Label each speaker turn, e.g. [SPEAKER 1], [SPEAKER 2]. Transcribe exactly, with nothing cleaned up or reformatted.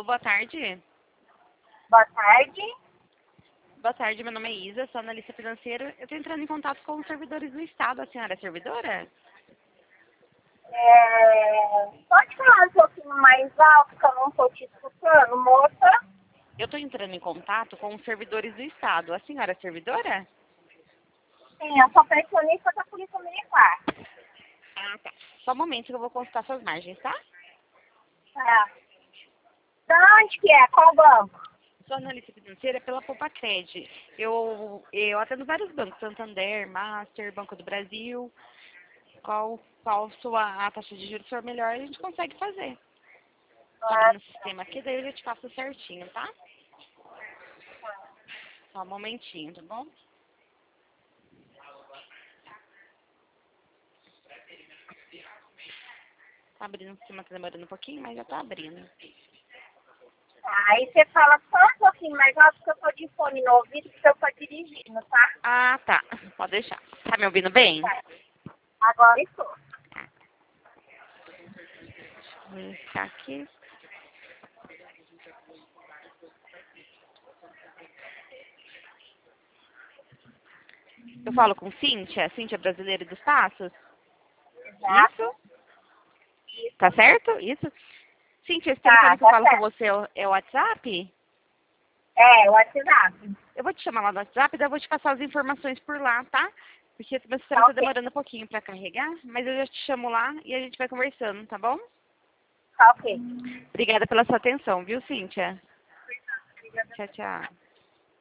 [SPEAKER 1] Alô, boa tarde.
[SPEAKER 2] Boa tarde.
[SPEAKER 1] Boa tarde, meu nome é Isa, sou analista financeira. Eu estou entrando em contato com os servidores do Estado. A senhora é servidora?
[SPEAKER 2] É... Pode falar um pouquinho mais alto, que eu não estou te escutando, moça?
[SPEAKER 1] Eu estou entrando em contato com os servidores do Estado. A senhora é servidora?
[SPEAKER 2] Sim, eu sou pensionista da Polícia Militar.
[SPEAKER 1] Ah, tá. Só um momento que eu vou consultar suas margens, tá?
[SPEAKER 2] Tá. Da onde que é? Qual banco?
[SPEAKER 1] Sou analista financeira pela Poupa-Cred. Eu, eu atendo vários bancos, Santander, Master, Banco do Brasil. Qual, qual sua a taxa de juros for melhor, a gente consegue fazer. Tô
[SPEAKER 2] Ah,
[SPEAKER 1] abrindo o sistema aqui, daí eu já te faço certinho, tá? Só um momentinho, tá bom? Tá abrindo o sistema, tá demorando um pouquinho, mas já tá abrindo.
[SPEAKER 2] tá. Aí você fala só um pouquinho mais alto, que eu tô de fone no ouvido, porque eu tô dirigindo, tá?
[SPEAKER 1] Ah, tá. Pode deixar. Tá me ouvindo bem?
[SPEAKER 2] Tá. Agora estou.
[SPEAKER 1] Vou iniciar aqui. Eu falo com Cíntia, Cíntia brasileira dos Passos? Isso?
[SPEAKER 2] Exato.
[SPEAKER 1] Tá certo? Isso? Cíntia, esse telefone
[SPEAKER 2] Tá,
[SPEAKER 1] que eu
[SPEAKER 2] tá
[SPEAKER 1] falo com
[SPEAKER 2] certo.
[SPEAKER 1] você é o é o WhatsApp?
[SPEAKER 2] É, o WhatsApp.
[SPEAKER 1] Eu vou te chamar lá no WhatsApp, daí eu vou te passar as informações por lá, tá? Porque esse meu sistema
[SPEAKER 2] Tá
[SPEAKER 1] tá
[SPEAKER 2] ok.
[SPEAKER 1] demorando um pouquinho pra carregar, mas eu já te chamo lá e a gente vai conversando, tá bom?
[SPEAKER 2] Tá ok.
[SPEAKER 1] Obrigada pela sua atenção, viu, Cíntia? Tchau, tchau.